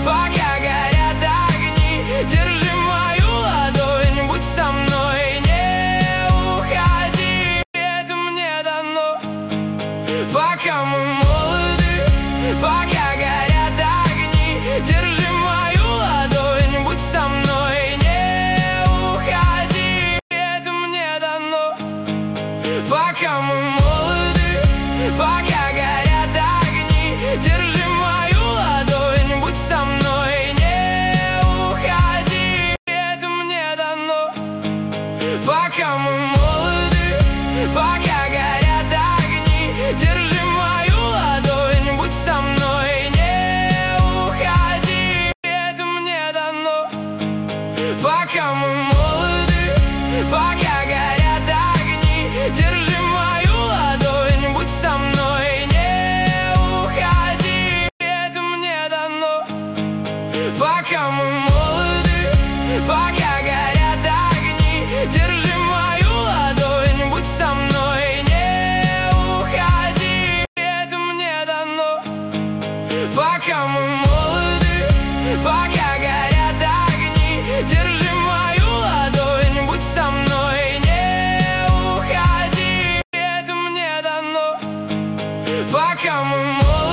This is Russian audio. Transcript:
пока горят огни. Держи мою ладонь, будь со мной, не уходи. Это мне дано, пока мы молоды, пока горят огни. Держи мою ладонь, будь со мной, не уходи. Это мне дано, пока мы молоды, пока горят огни. Держи мою ладонь, будь со мной, не уходи. Это мне дано, пока мы молоды, пока горят огни. Держи мою ладонь, будь со мной, не уходи. Это мне дано, пока мы молоды, пока горят огни. Держи мою ладонь, будь со мной, не уходи. Это мне дано, пока мы молоды, пока горят огни. Держи мою ладонь, будь со мной, не уходи. Это мне дано, пока мы